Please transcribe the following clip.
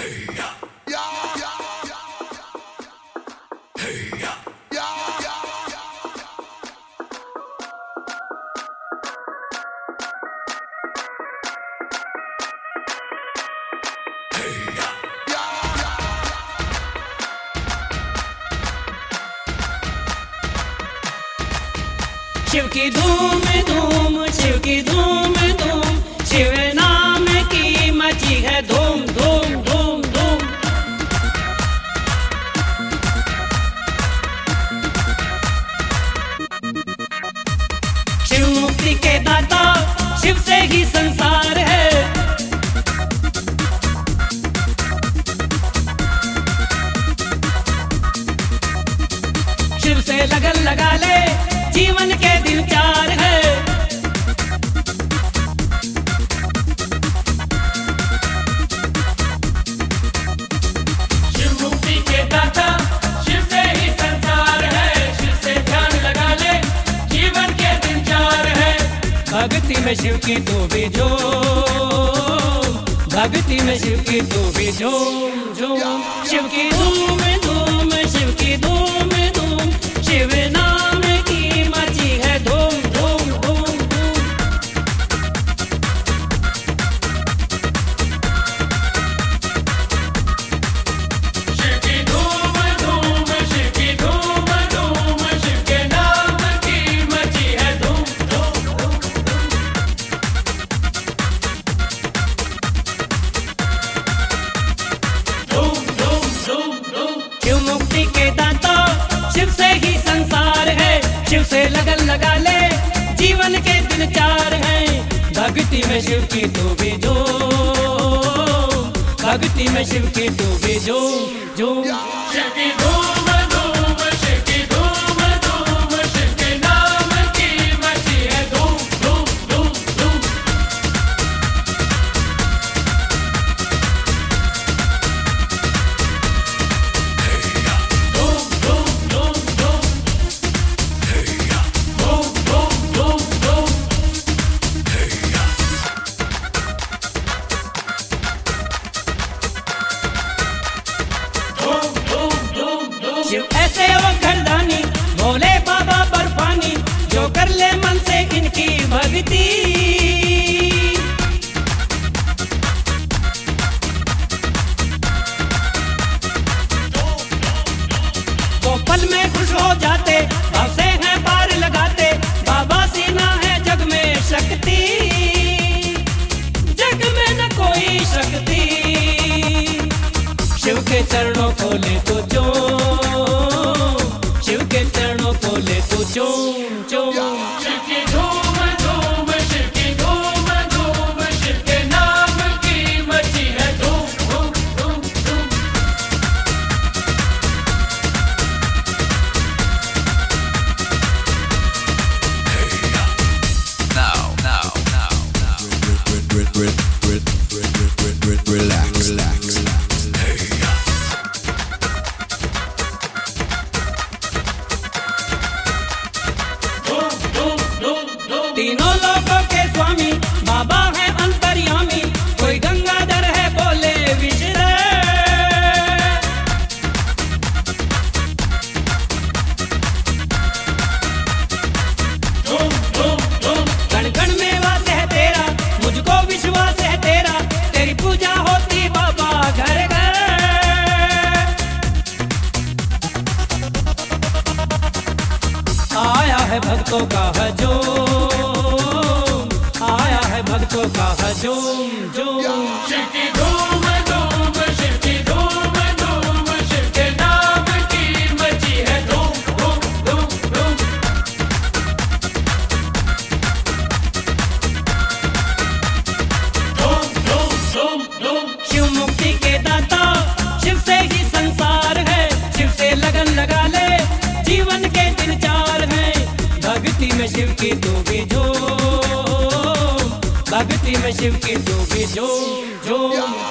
शिव की धूम धूम, शिव की धूम धूम, शिव नाम की मची है धूम धूम धूम धूम। शिव मुक्ति के दाता, शिव से ही संसार है। शिव से लगन लगा ले, जीवन के दिन चार है। शिव मुक्ति के दाता, शिव से ही संसार है। शिव से ध्यान लगा ले, जीवन के दिन चार है। भक्ति में शिव की तू भी झूम, भक्ति में शिव की तू भी झूम झूम। शिव की धूम धूम, शिव की धूम धूम, शिव नाम की मची है धूम धूम धूम धूम। शिव की धूम धूम, शिव की धूम धूम, शिव के नाम की मची है धूम धूम धूम धूम धूम। शिव मुक्ति के दाता, शिव से ही संसार है। शिव से लगन लगा ले, जीवन के दिन चार हैं। भक्ति में शिव की तू भी झूम, भक्ति में शिव की तू भी झूम झूम। शिव की धूम धूम, शिव की धूम धूम, शिव के नाम की मची है धूम धूम धूम धूम। शिव ऐसे वो घरदानी, भोले बाबा बर्फानी, जो कर ले मन से इनकी भक्ति। वो पल में खुश हो जाते, भाव से हैं पार लगाते। बाबा सीना है जग में शक्ति, जग में न कोई शक्ति। शिव के चरणों को ले तो चूम, शिव के चरणों को ले तो चूम चूम। शिव की धूम धूम, शिव की धूम धूम, शिव के नाम की मची है धूम धूम धूम धूम। Relax. तीनों लोकों के स्वामी बाबा है अंतर्यामी। कोई गंगाधर है बोले विश्रे, कण कण में वास है तेरा, मुझको विश्वास है तेरा। तेरी पूजा होती बाबा घर घर। आया है भक्तों का हजूम, आया है भक्तों का हजूम जूम। शिव की धूम धूम, शिव की धूम धूम, शिव के नाम की मची है धूम धूम धूम धूम। शिव मुक्ति के दाता, शिव से ही संसार है। शिव से लगन लगा ले, जीवन के दिन चार हैं। भक्ति में शिव की तू भी झूम, भक्ति में शिव की तू भी झूम झूम।